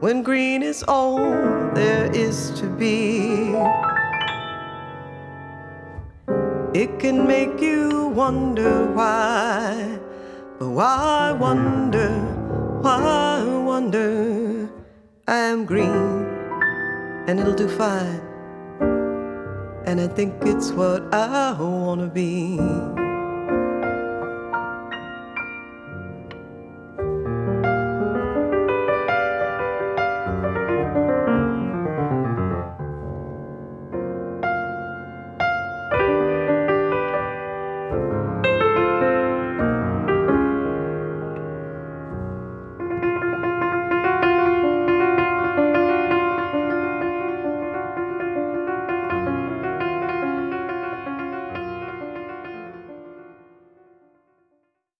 when green is all there is to be. It can make you wonder why, but why wonder I am green and it'll do fine, and I think it's what I wanna be.